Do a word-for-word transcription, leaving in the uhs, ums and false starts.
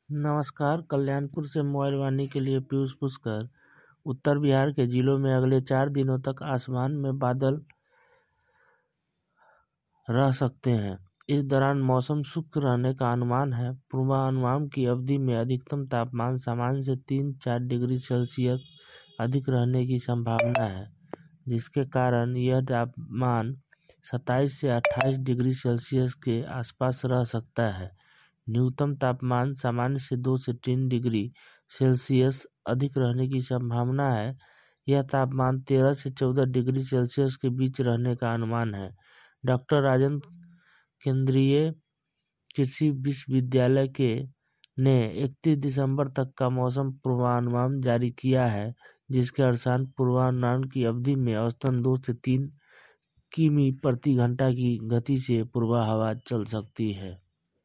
नमस्कार। कल्याणपुर से मोबाइल वाणी के लिए पीयूष पुष्कर। उत्तर बिहार के जिलों में अगले चार दिनों तक आसमान में बादल रह सकते हैं। इस दौरान मौसम शुष्क रहने का अनुमान है। पूर्वानुमान की अवधि में अधिकतम तापमान सामान्य से तीन चार डिग्री सेल्सियस अधिक रहने की संभावना है, जिसके कारण यह तापमान सत्ताईस से अट्ठाईस डिग्री सेल्सियस के आसपास रह सकता है। न्यूनतम तापमान सामान्य से दो से तीन डिग्री सेल्सियस अधिक रहने की संभावना है। यह तापमान तेरह से चौदह डिग्री सेल्सियस के बीच रहने का अनुमान है। डॉक्टर राजेंद्र केंद्रीय कृषि विश्वविद्यालय के ने इकतीस दिसंबर तक का मौसम पूर्वानुमान जारी किया है, जिसके अनुसार पूर्वानुमान की अवधि में औसतन दो से तीन किमी प्रति घंटा की गति से पूर्वा हवा चल सकती है।